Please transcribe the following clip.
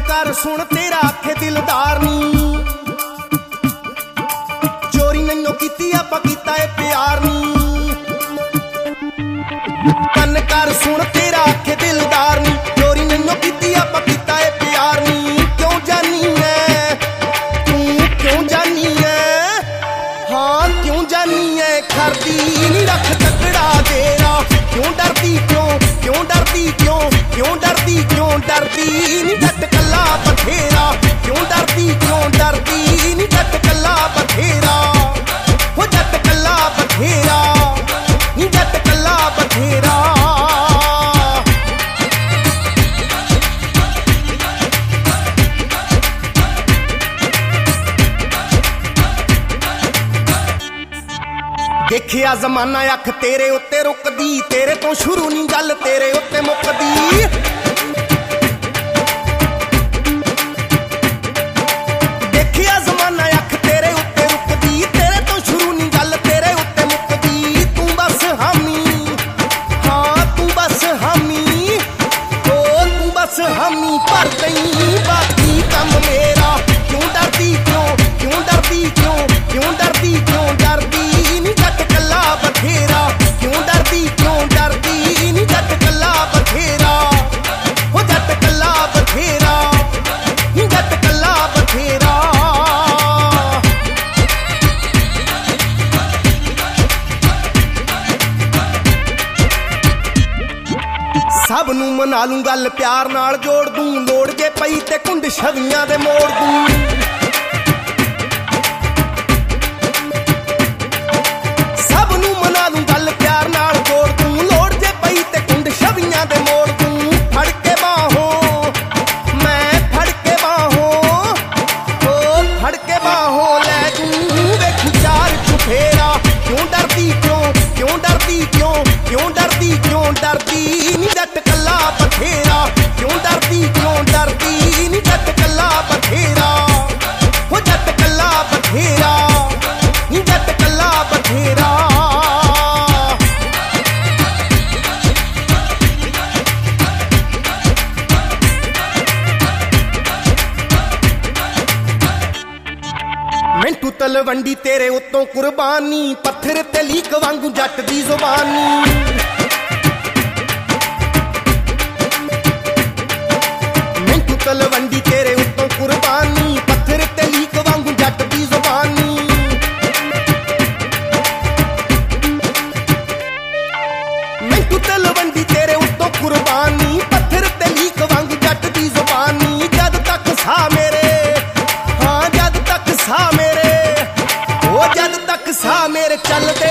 कर सुन तेरा आखे दिलदार नी चोरी नैनो कीती आपां कीता ए प्यार नी कन कर सुन तेरा आखे दिलदार नी चोरी नैनो कीती आपां कीता ए प्यार नी क्यों जानी है तू क्यों जानी है हाँ क्यों जानी है खरदी नहीं रख तकड़ा तेरा क्यों डरदी क्यों डरदी क्यों डरदी नी जट कल्ला बथेरा क्यों डरदी नी जट कल्ला बथेरा हो जट कल्ला बथेरा नी जट कल्ला बथेरा देखिया जमाना अख तेरे उत्ते रुकदी तेरे तो शुरू नहीं गल तेरे उत्ते मुकदी देखिया जमाना अख तेरे उत्ते रुकदी तेरे तो शुरू नहीं गल तेरे उत्ते मुकदी तू बस हामी हाँ तू बस हामी ओ तू बस हामी पर नहीं बाकी कम मेरा क्यों डरदी क्यों डरदी क्यों डरदी नी जट कल्ला बथेरा क्यों डरदी नी जट कल्ला बथेरा हो जट कल्ला बथेरा नी जट कल्ला बथेरा सब नूं मना लूं गल प्यार नाल जोड़ दूं लोड़ जे पई ते कुंड छवियां दे मोड़ दूं क्यों डरदी नी जट कल्ला बथेरा क्यों डरदी नी जट कल्ला बथेरा हो जट कल्ला बथेरा नी जट कल्ला बथेरा मिंटू तलवंडी तेरे उत्तों कुर्बानी पत्थर ते लीक वांगू जट दी जुबानी तलवंडी तेरे उत्तों कुर्बानी पत्थर ते लीक वांगू जट दी जुबानी मिंटू तलवंडी तेरे उत्तों कुर्बानी पत्थर ते लीक वांगू जट दी जुबानी जद तक सा मेरे हाँ जद तक सा मेरे ओ जद तक सा मेरे चलते